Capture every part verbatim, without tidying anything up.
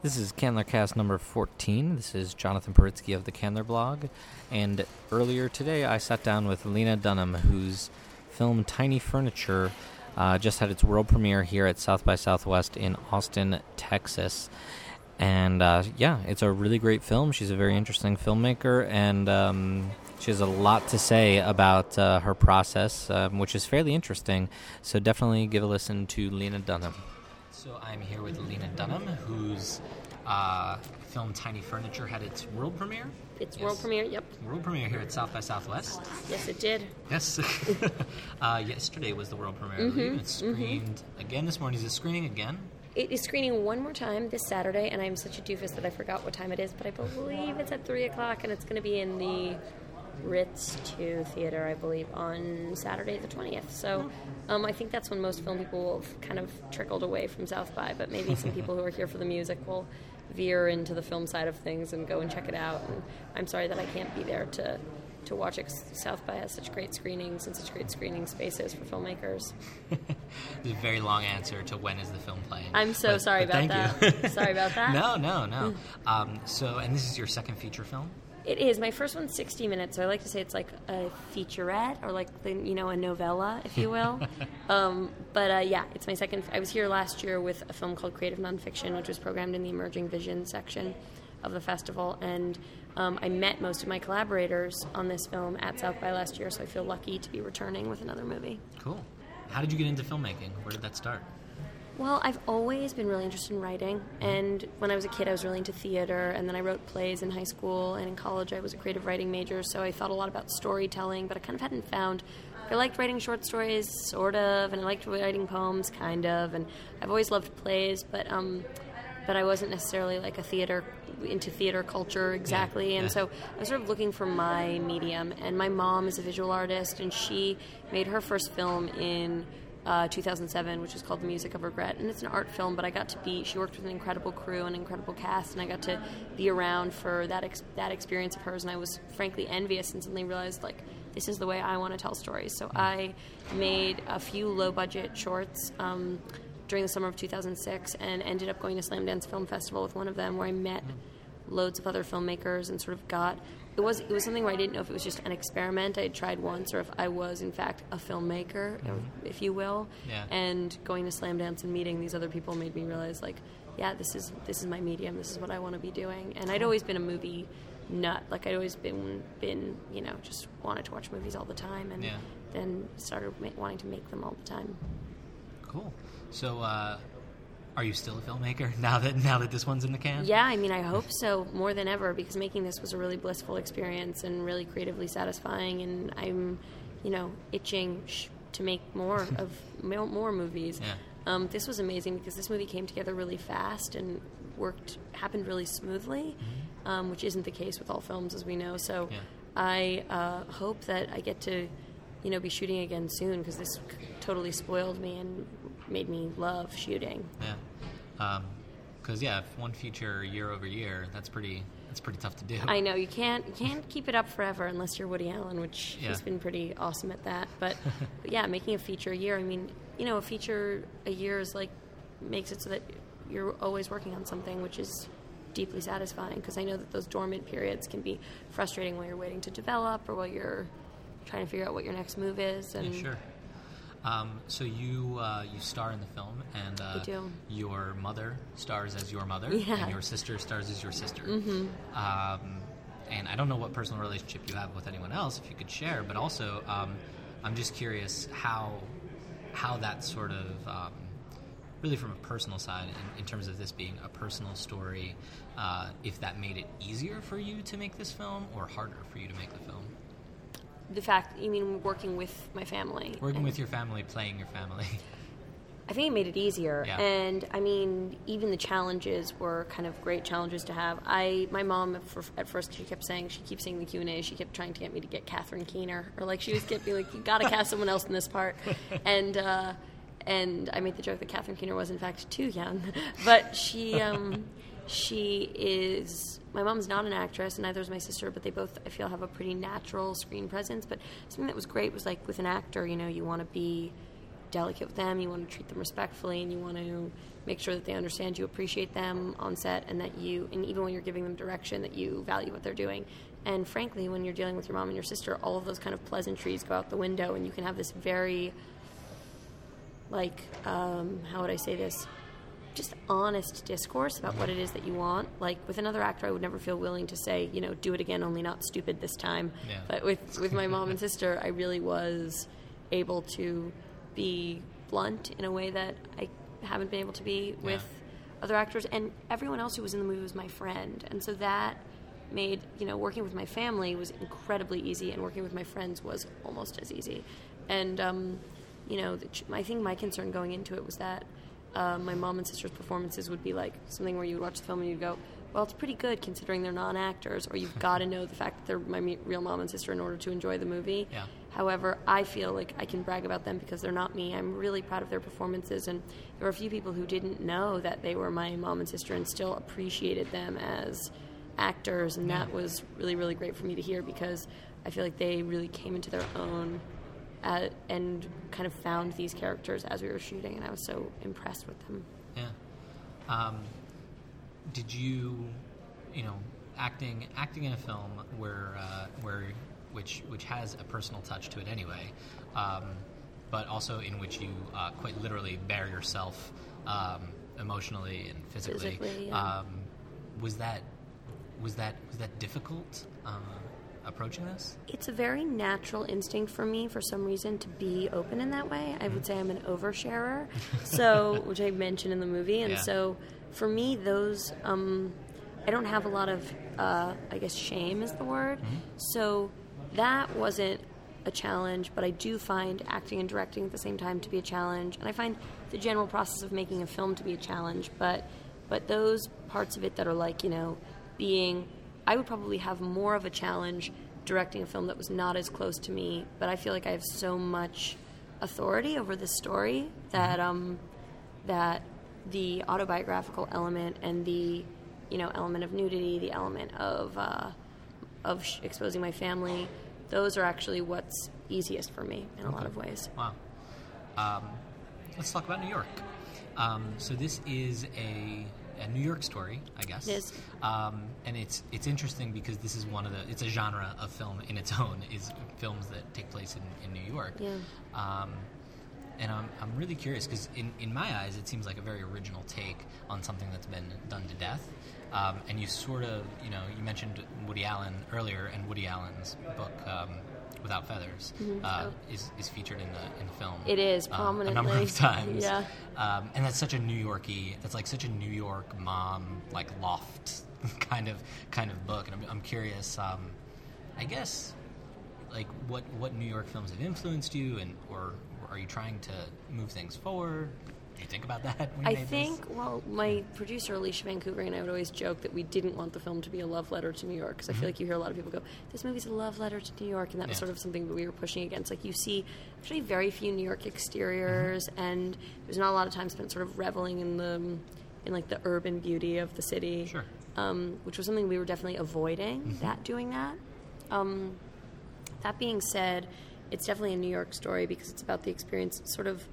This is Candlercast number fourteen. This is Jonathan Paritsky of the Candler blog. And earlier today, I sat down with Lena Dunham, whose film Tiny Furniture uh, just had its world premiere here at South by Southwest in Austin, Texas. And uh, yeah, it's a really great film. She's a very interesting filmmaker, and um, she has a lot to say about uh, her process, um, which is fairly interesting. So definitely give a listen to Lena Dunham. So I'm here with Lena Dunham, whose uh, film Tiny Furniture had its world premiere. Its yes. world premiere, yep. World premiere here at South by Southwest. Yes, it did. Yes. uh, yesterday was the world premiere. Mm-hmm. I believe. It screened mm-hmm. again this morning. Is it screening again? It is screening one more time this Saturday, and I'm such a doofus that I forgot what time it is, but I believe it's at three o'clock, and it's going to be in the Ritz two Theater, I believe, on Saturday the twentieth. So um, I think that's when most film people will have kind of trickled away from South by, but maybe some people who are here for the music will veer into the film side of things and go and check it out. And I'm sorry that I can't be there to to watch it. South by has such great screenings and such great screening spaces for filmmakers. It's a very long answer to when is the film playing. I'm so but, sorry but about thank that. You. Sorry about that. No, no, no. Um, so, and this is your second feature film? It is. My first one's sixty minutes, so I like to say it's like a featurette, or like, the, you know, a novella, if you will. um, but uh, yeah, it's my second. I was here last year with a film called Creative Nonfiction, which was programmed in the Emerging Vision section of the festival, and um, I met most of my collaborators on this film at South by last year, so I feel lucky to be returning with another movie. Cool. How did you get into filmmaking? Where did that start? Well, I've always been really interested in writing, and when I was a kid I was really into theater, and then I wrote plays in high school, and in college I was a creative writing major, so I thought a lot about storytelling, but I kind of hadn't found... I liked writing short stories, sort of, and I liked writing poems, kind of, and I've always loved plays, but um, but I wasn't necessarily like a theater, into theater culture exactly, yeah, and yeah. so I was sort of looking for my medium, and my mom is a visual artist, and she made her first film in... Uh, two thousand seven, which is called The Music of Regret, and it's an art film, but I got to be, she worked with an incredible crew, an incredible cast, and I got to be around for that ex- that experience of hers, and I was frankly envious and suddenly realized, like, this is the way I want to tell stories. So I made a few low-budget shorts um, during the summer of two thousand six and ended up going to Slamdance Film Festival with one of them, where I met loads of other filmmakers and sort of got... It was it was something where I didn't know if it was just an experiment I had tried once, or if I was in fact a filmmaker, mm-hmm. if you will. Yeah. And going to Slamdance and meeting these other people made me realize, like, yeah, this is this is my medium. This is what I want to be doing. And I'd always been a movie nut. Like, I'd always been been you know just wanted to watch movies all the time, and yeah. then started ma- wanting to make them all the time. Cool. So. Uh Are you still a filmmaker now that now that this one's in the can? Yeah, I mean, I hope so, more than ever, because making this was a really blissful experience and really creatively satisfying, and I'm, you know, itching sh- to make more of more movies. Yeah. Um, this was amazing because this movie came together really fast and worked happened really smoothly, mm-hmm. um, which isn't the case with all films, as we know. So yeah. I uh, hope that I get to, you know, be shooting again soon, because this totally spoiled me and made me love shooting. Yeah, because um, yeah, if one feature year over year, that's pretty. That's pretty tough to do. I know you can't you can't keep it up forever unless you're Woody Allen, which yeah. he's been pretty awesome at that. But, but yeah, making a feature a year. I mean, you know, a feature a year is like makes it so that you're always working on something, which is deeply satisfying. Because I know that those dormant periods can be frustrating while you're waiting to develop, or while you're trying to figure out what your next move is. And yeah, sure. Um, so you uh, you star in the film, and uh, I do. Your mother stars as your mother, yeah. and your sister stars as your sister. Mm-hmm. Um, and I don't know what personal relationship you have with anyone else, if you could share, but also um, I'm just curious how how that sort of, um, really from a personal side, in, in terms of this being a personal story, uh, if that made it easier for you to make this film, or harder for you to make the film? The fact, you mean working with my family? Working with your family, playing your family. I think it made it easier. Yeah. And, I mean, even the challenges were kind of great challenges to have. I, my mom, at first, she kept saying, she keeps saying the Q and A, she kept trying to get me to get Catherine Keener. Or, like, she was kept being like, you got to cast someone else in this part. And, uh, and I made the joke that Catherine Keener was, in fact, too young. But she, um, she is... My mom's not an actress, and neither is my sister, but they both, I feel, have a pretty natural screen presence. But something that was great was, like, with an actor, you know, you want to be delicate with them, you want to treat them respectfully, and you want to make sure that they understand you appreciate them on set, and that you, and even when you're giving them direction, that you value what they're doing. And frankly, when you're dealing with your mom and your sister, all of those kind of pleasantries go out the window, and you can have this very, like, um, how would I say this? Just honest discourse about what it is that you want. Like, with another actor, I would never feel willing to say, you know, do it again, only not stupid this time. Yeah. But with, with my mom and sister, I really was able to be blunt in a way that I haven't been able to be with yeah. other actors. And everyone else who was in the movie was my friend. And so that made, you know, working with my family was incredibly easy, and working with my friends was almost as easy. And, um, you know, the, I think my concern going into it was that Uh, my mom and sister's performances would be like something where you would watch the film and you'd go, well, it's pretty good considering they're non-actors, or you've got to know the fact that they're my me- real mom and sister in order to enjoy the movie. Yeah. However, I feel like I can brag about them because they're not me. I'm really proud of their performances, and there were a few people who didn't know that they were my mom and sister and still appreciated them as actors, and yeah. that was really, really great for me to hear, because I feel like they really came into their own Uh, and kind of found these characters as we were shooting, and I was so impressed with them. Yeah. Um, did you, you know, acting acting in a film where uh, where which which has a personal touch to it anyway, um, but also in which you uh, quite literally bear yourself um, emotionally and physically. Physically, yeah. um, was that was that was that difficult? Um, approaching this? It's a very natural instinct for me, for some reason, to be open in that way. I would say I'm an oversharer, so which I mentioned in the movie, and yeah. so for me, those um, I don't have a lot of, uh, I guess, shame is the word. Mm-hmm. So that wasn't a challenge, but I do find acting and directing at the same time to be a challenge, and I find the general process of making a film to be a challenge. But but those parts of it that are like, you know, being I would probably have more of a challenge directing a film that was not as close to me, but I feel like I have so much authority over this story that um, that the autobiographical element and the, you know, element of nudity, the element of uh, of sh- exposing my family, those are actually what's easiest for me in a okay. lot of ways. Wow. Um, let's talk about New York. Um, so this is a a New York story, I guess. It is. Um, and it's it's interesting because this is one of the, it's a genre of film in its own, is films that take place in, in New York. Yeah. Um, and I'm I'm really curious because in, in my eyes it seems like a very original take on something that's been done to death. Um, and you sort of, you know, you mentioned Woody Allen earlier, and Woody Allen's book, um, Without Feathers, mm-hmm. uh, oh. is, is featured in the in the film. It is, prominently. Um, a number of times. Yeah. Um, and that's such a New Yorky, that's like such a New York mom, like loft kind of kind of book. And I'm, I'm curious, um, I guess, like what, what New York films have influenced you, and or, or are you trying to move things forward? Do you think about that when you I made think, this? well, my producer, Alicia Vancouver, and I would always joke that we didn't want the film to be a love letter to New York, because mm-hmm. I feel like you hear a lot of people go, this movie's a love letter to New York, and that yeah. was sort of something that we were pushing against. Like, you see actually very few New York exteriors, mm-hmm. and there's not a lot of time spent sort of reveling in the, in like the urban beauty of the city, sure. um, which was something we were definitely avoiding, mm-hmm. that doing that. Um, that being said, it's definitely a New York story because it's about the experience, sort of,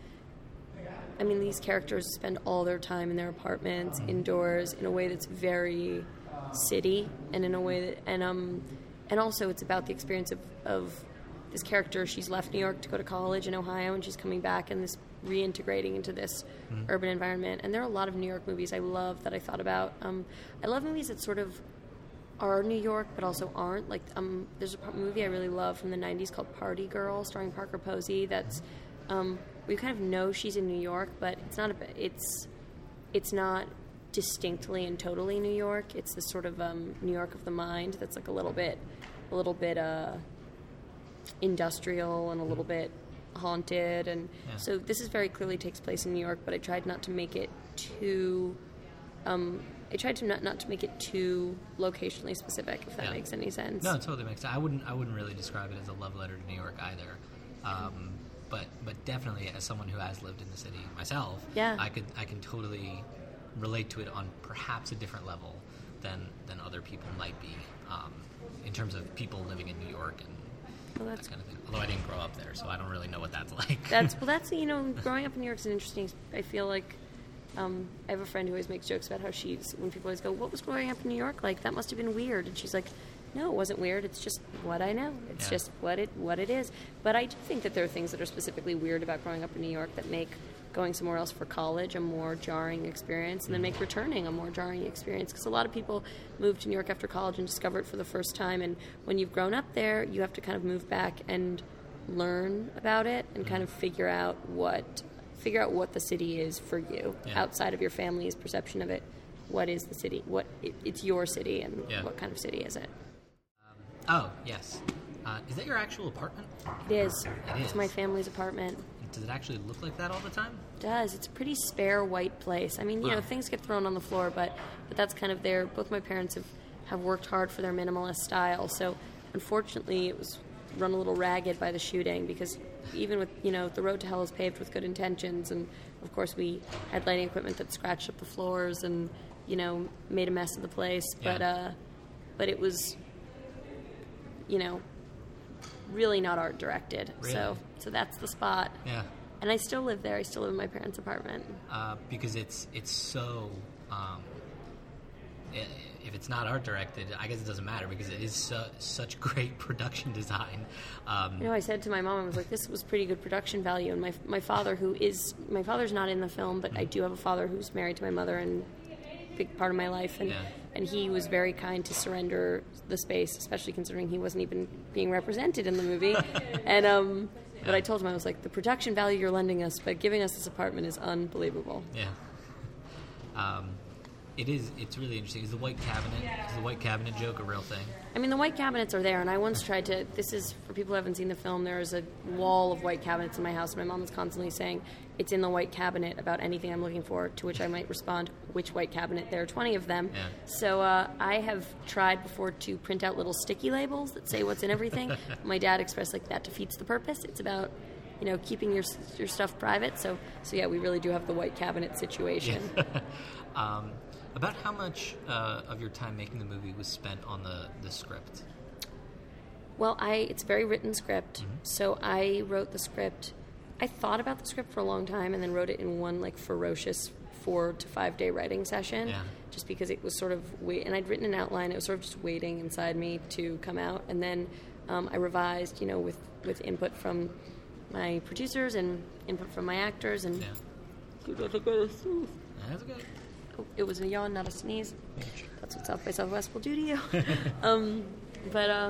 I mean, these characters spend all their time in their apartments, indoors, in a way that's very city, and in a way that, and um, and also it's about the experience of, of this character. She's left New York to go to college in Ohio, and she's coming back and this reintegrating into this mm-hmm. urban environment. And there are a lot of New York movies I love that I thought about. Um, I love movies that sort of are New York but also aren't. Like, um, there's a movie I really love from the nineties called Party Girl, starring Parker Posey. That's um, we kind of know she's in New York, but it's not a, it's it's not distinctly and totally New York. It's this sort of um, New York of the mind that's like a little bit a little bit uh, industrial and a little bit haunted, and yeah. so this is very clearly takes place in New York, but I tried not to make it too um, I tried to not, not to make it too locationally specific, if that yeah. makes any sense. No, it totally makes sense. I wouldn't I wouldn't really describe it as a love letter to New York either. Um, but but definitely as someone who has lived in the city myself, yeah. I could I can totally relate to it on perhaps a different level than than other people might be, um, in terms of people living in New York and Well, that's that kind of thing. Although I didn't grow up there, so I don't really know what that's like. That's well. That's you know, growing up in New York is an interesting. I feel like um, I have a friend who always makes jokes about how she's when people always go, "What was growing up in New York like? That must have been weird." And she's like, "No, it wasn't weird. It's just what I know. It's Yeah. just what it what it is." But I do think that there are things that are specifically weird about growing up in New York that make going somewhere else for college a more jarring experience, and then make returning a more jarring experience. Because a lot of people move to New York after college and discover it for the first time, and when you've grown up there, you have to kind of move back and learn about it and kind of figure out what figure out what the city is for you Yeah. outside of your family's perception of it. What is the city? What it, it's your city, and Yeah. what kind of city is it? Oh, yes. Uh, is that your actual apartment? It is. It It's is. my family's apartment. Does it actually look like that all the time? It does. It's a pretty spare white place. I mean, you Wow. know, things get thrown on the floor, but but that's kind of their. Both my parents have, have worked hard for their minimalist style. So unfortunately, it was run a little ragged by the shooting because even with you know the road to hell is paved with good intentions, and of course we had lighting equipment that scratched up the floors and you know made a mess of the place. But Yeah. uh, but it was you know really not art directed. Really? So so that's the spot. Yeah. And I still live there. I still live in my parents' apartment. Uh, because it's it's so. Um, i- if it's not art directed, I guess it doesn't matter because it is su- such great production design. Um, You know, I said to my mom, I was like, "This was pretty good production value." And my my father, who is my father's not in the film, but I do have a father who's married to my mother and a big part of my life, and Yeah. and he was very kind to surrender the space, especially considering he wasn't even being represented in the movie. and um, but I told him I was like, "The production value you're lending us by giving us this apartment is unbelievable." Yeah. Um, it is. It's really interesting. Is the white cabinet? Is the white cabinet joke a real thing? I mean, the white cabinets are there, and I once tried to. This is for people who haven't seen the film. There is a wall of white cabinets in my house. My mom is constantly saying, "It's in the white cabinet about anything I'm looking for." To which I might respond, "Which white cabinet? There are twenty of them." Yeah. So uh, I have tried before to print out little sticky labels that say what's in everything. My dad expressed like that defeats the purpose. It's about you know keeping your your stuff private. So so yeah, we really do have the white cabinet situation. Um, about how much uh, of your time making the movie was spent on the, the script? Well, I it's a very written script, Mm-hmm. so I wrote the script. I thought about the script for a long time, and then wrote it in one like ferocious four to five day writing session. Yeah. Just because it was sort of wait, and I'd written an outline. It was sort of just waiting inside me to come out, and then um, I revised, you know, with with input from my producers and input from my actors, and Yeah. That's That's good. Oh, it was a yawn, not a sneeze. That's what South by Southwest will do to you. um, but uh,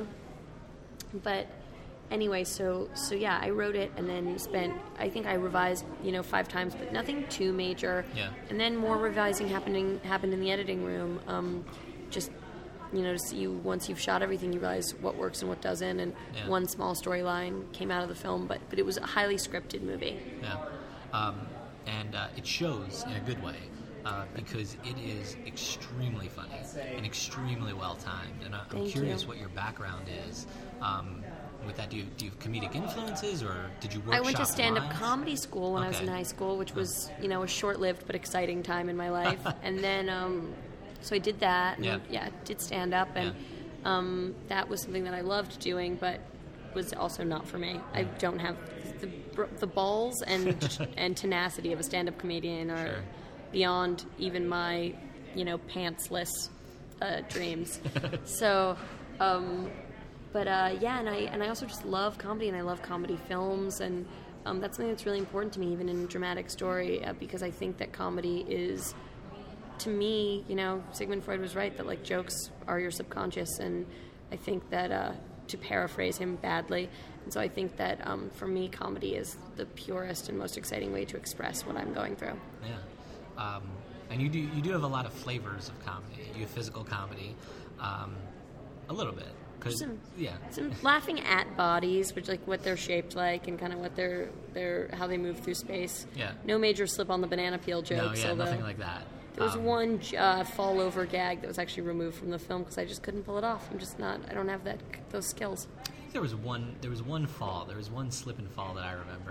but anyway, so so yeah, I wrote it and then spent. I think I revised, you know, five times, but nothing too major. Yeah. And then more revising happening happened in the editing room. Um, just you know, to see you once you've shot everything, you realize what works and what doesn't. And Yeah. one small storyline came out of the film, but but it was a highly scripted movie. Yeah. Um, and uh, it shows in a good way. Uh, because it is extremely funny and extremely well timed, and I, I'm Thank curious you. what your background is. Um, with that, do you, do you have comedic influences, or did you workshop I went to stand-up lines? comedy school when I was Okay. in high school, which was, you know, a short-lived but exciting time in my life. and then, um, so I did that, and Yeah. yeah, did stand-up, and um, that was something that I loved doing, but was also not for me. I don't have the, the balls and and tenacity of a stand-up comedian are Sure. beyond even my, you know, pantsless uh, dreams. so, um, but uh, yeah, and I and I also just love comedy, and I love comedy films, and um, that's something that's really important to me, even in dramatic story, uh, because I think that comedy is, to me, you know, Sigmund Freud was right that like jokes are your subconscious, and I think that uh, to paraphrase him badly, and so I think that um, for me, comedy is the purest and most exciting way to express what I'm going through. Yeah. Um, and you do you do have a lot of flavors of comedy. You have physical comedy, um, a little bit. 'Cause, Some- yeah. Some laughing at bodies, which like what they're shaped like and kind of what they're they're how they move through space. Yeah. No major slip on the banana peel No, jokes. yeah, although nothing like that. there was Um, one uh, fall over gag that was actually removed from the film because I just couldn't pull it off. I'm just not. I don't have that those skills. There was one. There was one fall. There was one slip and fall that I remember.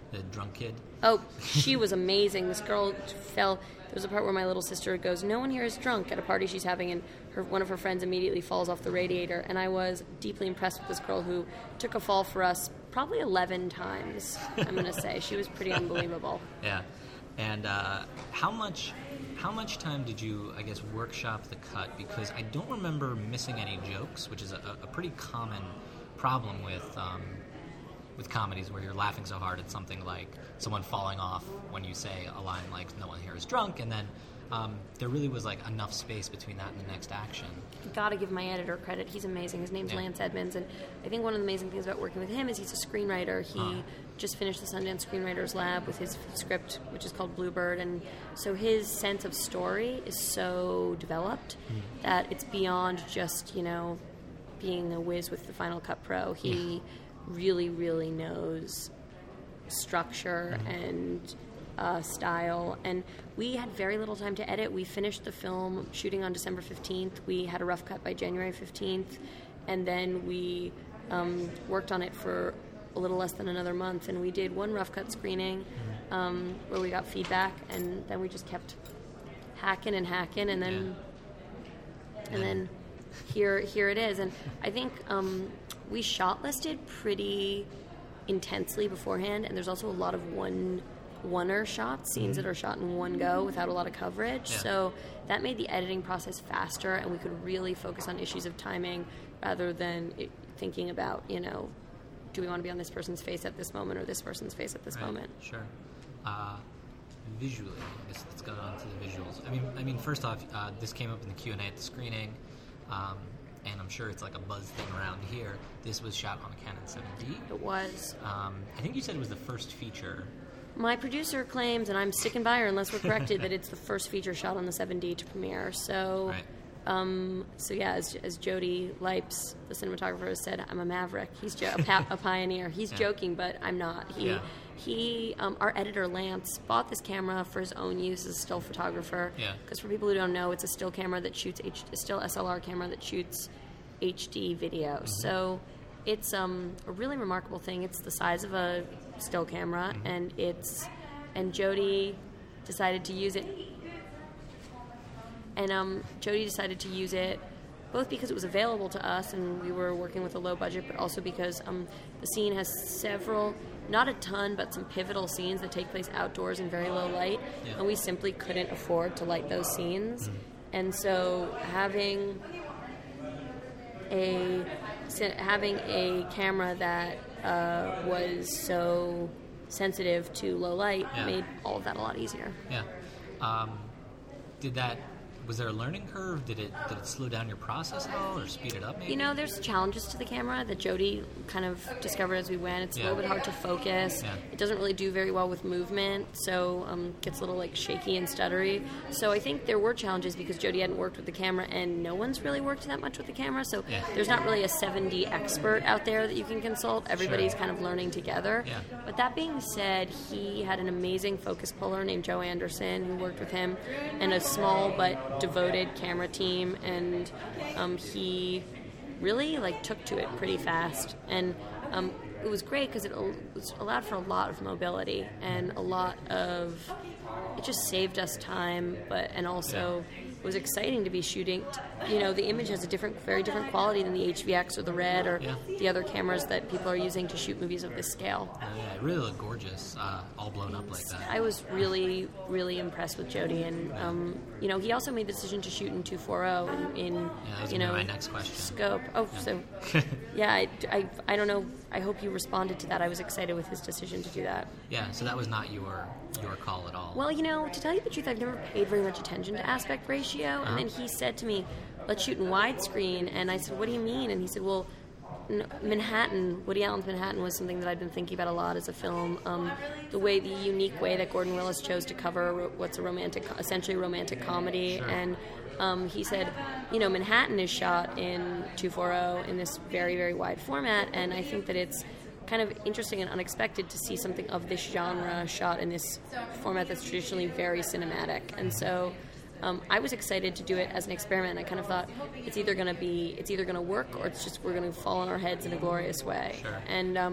the drunk kid. Oh, she was amazing. This girl fell. There was a part where my little sister goes, "No one here is drunk," at a party she's having, and her one of her friends immediately falls off the radiator. And I was deeply impressed with this girl who took a fall for us probably eleven times, I'm going to say. She was pretty unbelievable. Yeah. And uh, how much how much time did you, I guess, workshop the cut? Because I don't remember missing any jokes, which is a, a pretty common problem with um, with comedies, where you're laughing so hard at something like someone falling off when you say a line like "no one here is drunk," and then um, there really was like enough space between that and the next action. Gotta give my editor credit. He's amazing. His name's Yeah. Lance Edmonds, and I think one of the amazing things about working with him is he's a screenwriter. He Huh. just finished the Sundance Screenwriters Lab with his script, which is called Bluebird, and so his sense of story is so developed Mm. that it's beyond just, you know, being a whiz with the Final Cut Pro. He Yeah. really, really knows structure Mm-hmm. and uh, style, and we had very little time to edit. We finished the film shooting on December fifteenth. We had a rough cut by January fifteenth, and then we um, worked on it for a little less than another month, and we did one rough cut screening um, where we got feedback, and then we just kept hacking and hacking, and then and then here here it is. And I think um, we shot listed pretty intensely beforehand, and there's also a lot of one oneer shots, scenes that are shot in one go without a lot of coverage. Yeah. So that made the editing process faster, and we could really focus on issues of timing rather than it, thinking about, you know, do we want to be on this person's face at this moment or this person's face at this Right, moment. Sure. Uh, visually, I guess let's go on to the visuals. I mean, I mean, first off, uh, this came up in the Q and A at the screening, um, and I'm sure it's like a buzz thing around here. This was shot on a Canon seven D. It was. Um, I think you said it was the first feature. My producer claims, and I'm sticking by her unless we're corrected, that it's the first feature shot on the seven D to premiere. So, Right. um, so yeah, as, as Jody Lipes, the cinematographer, has said, I'm a maverick. He's jo- a, pa- a pioneer. He's Yeah. joking, but I'm not. He, Yeah. he, um, our editor Lance bought this camera for his own use as a still photographer. Yeah. Because for people who don't know, it's a still camera that shoots H- a still S L R camera that shoots H D video. Mm-hmm. So it's um, a really remarkable thing. It's the size of a still camera, Mm-hmm. and it's and Jody decided to use it. And um, Jody decided to use it both because it was available to us and we were working with a low budget, but also because um, the scene has several, not a ton, but some pivotal scenes that take place outdoors in very low light, Yeah. and we simply couldn't afford to light those scenes. And so having a having a camera that uh, was so sensitive to low light Yeah. made all of that a lot easier. Yeah. Um, did that? Was there a learning curve? Did it did it slow down your process at all, or speed it up? Maybe. You know, there's challenges to the camera that Jody kind of discovered as we went. It's Yeah. a little bit hard to focus. Yeah. It doesn't really do very well with movement, so um, gets a little like shaky and stuttery. So I think there were challenges because Jody hadn't worked with the camera, and no one's really worked that much with the camera. So Yeah. there's not really a seven D expert out there that you can consult. Everybody's Sure. kind of learning together. Yeah. But that being said, he had an amazing focus puller named Joe Anderson who worked with him, and a small but devoted camera team, and um, he really like took to it pretty fast, and um, it was great because it al- was allowed for a lot of mobility and a lot of it just saved us time, but and also it was exciting to be shooting. You know, the image has a different, very different quality than the H V X or the Red or Yeah. the other cameras that people are using to shoot movies of this scale. Oh, yeah, it really looked gorgeous, uh, all blown up like that. I was really, really impressed with Jody, and um, you know, he also made the decision to shoot in two forty in, in Yeah, that was you gonna know be my next question. scope. Oh, so yeah, I, I, I don't know. I hope you responded to that. I was excited with his decision to do that. Yeah, so that was not your your call at all. Well, you know, to tell you the truth, I've never paid very much attention to aspect ratio. Uh-huh. And then he said to me, let's shoot in widescreen. And I said, what do you mean? And he said, well, n- Manhattan, Woody Allen's Manhattan was something that I've been thinking about a lot as a film. Um, the way, the unique way that Gordon Willis chose to cover ro- what's a romantic, essentially a romantic comedy. Sure. And um, he said, you know, Manhattan is shot in two forty in this very, very wide format. And I think that it's kind of interesting and unexpected to see something of this genre shot in this format that's traditionally very cinematic. And so um, I was excited to do it as an experiment. I kind of thought it's either going to be, it's either going to work or it's just we're going to fall on our heads in a glorious way. Sure. And um,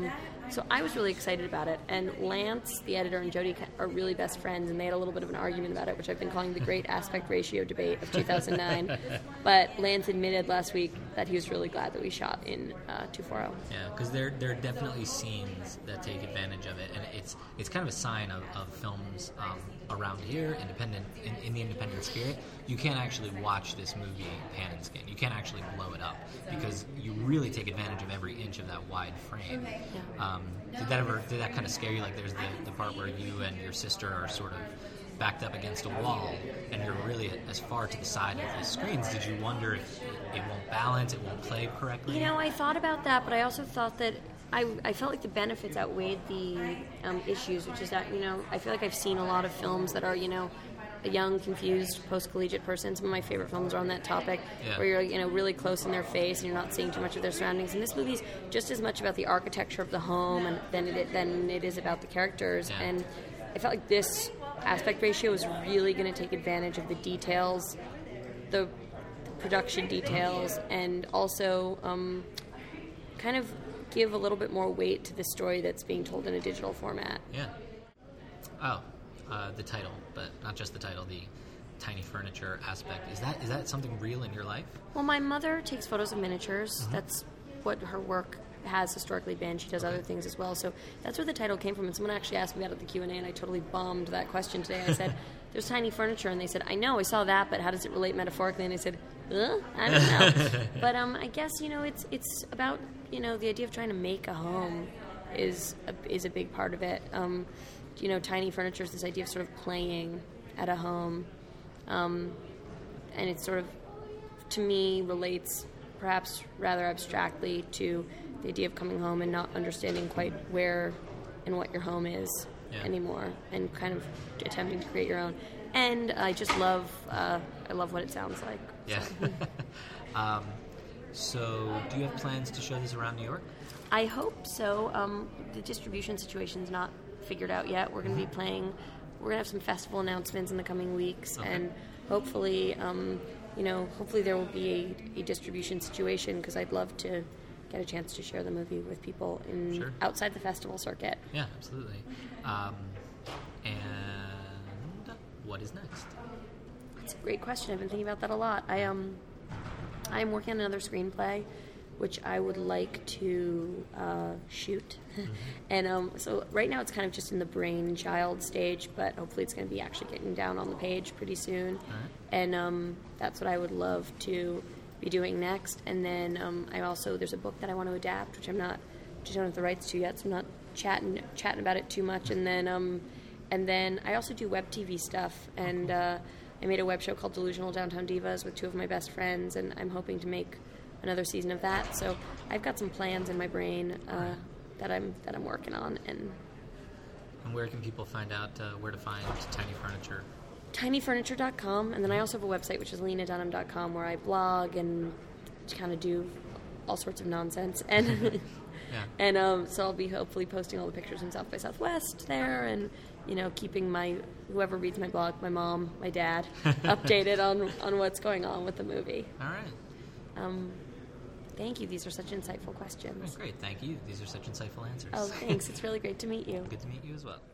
so I was really excited about it, and Lance, the editor, and Jody are really best friends, and they had a little bit of an argument about it, which I've been calling the great aspect ratio debate of two thousand nine. But Lance admitted last week that he was really glad that we shot in uh, two forty. Yeah, because there there are definitely scenes that take advantage of it, and it's it's kind of a sign of, of films um, around here, independent in, in the independent spirit. You can't actually watch this movie pan and skin. You can't actually blow it up because you really take advantage of every inch of that wide frame. Yeah. Um, did that ever did that kind of scare you? Like there's the, the part where you and your sister are sort of backed up against a wall and you're really as far to the side of the screens. Did you wonder if it won't balance, it won't play correctly? You know, I thought about that, but I also thought that I, I felt like the benefits outweighed the um, issues, which is that, you know, I feel like I've seen a lot of films that are, you know, a young, confused, post-collegiate person. Some of my favorite films are on that topic, yeah. where you're, you know, really close in their face and you're not seeing too much of their surroundings. And this movie's just as much about the architecture of the home and than it, than it is about the characters. Yeah. And I felt like this aspect ratio is really going to take advantage of the details, the production details, and also um, kind of give a little bit more weight to the story that's being told in a digital format. Yeah. Oh. Uh, the title, but not just the title, the tiny furniture aspect. Is that is that something real in your life? Well, my mother takes photos of miniatures. Mm-hmm. That's what her work has historically been. She does okay. other things as well. So that's where the title came from. And someone actually asked me about it at the Q and A, and I totally bombed that question today. I said, there's tiny furniture. And they said, I know, I saw that, but how does it relate metaphorically? And I said, uh, I don't know. But um, I guess, you know, it's it's about, you know, the idea of trying to make a home is a, is a big part of it. Um, you know, tiny furniture is this idea of sort of playing at a home. Um, and it sort of, to me, relates perhaps rather abstractly to the idea of coming home and not understanding quite where and what your home is yeah. anymore, and kind of attempting to create your own. And I just love, uh, I love what it sounds like. Yeah. So. um, so, do you have plans to show this around New York? I hope so. Um, the distribution situation's not figured out yet. We're going to be playing, we're going to have some festival announcements in the coming weeks, okay. and hopefully, um, you know, hopefully there will be a, a distribution situation, because I'd love to get a chance to share the movie with people in sure. outside the festival circuit. Yeah, absolutely. Um, and what is next? That's a great question. I've been thinking about that a lot. I um, I'm working on another screenplay, which I would like to uh, shoot. Mm-hmm. And um, so right now it's kind of just in the brainchild stage, but hopefully it's going to be actually getting down on the page pretty soon. All right. And um, that's what I would love to be doing next. And then um, I also, there's a book that I want to adapt, which I'm not, just don't have the rights to yet, so I'm not chatting chatting about it too much. And then um, and then I also do web T V stuff, and uh, I made a web show called Delusional Downtown Divas with two of my best friends, and I'm hoping to make another season of that. So I've got some plans in my brain uh, that I'm that I'm working on. And and where can people find out uh, where to find Tiny Furniture? tiny furniture dot com, and then I also have a website, which is lena dunham dot com, where I blog and kind of do all sorts of nonsense. And yeah. and um, so I'll be hopefully posting all the pictures from South by Southwest there, and you know, keeping my whoever reads my blog, my mom, my dad, updated on on what's going on with the movie. All right. Um, thank you. These are such insightful questions. Oh, great. Thank you. These are such insightful answers. Oh, thanks. It's really great to meet you. Good to meet you as well.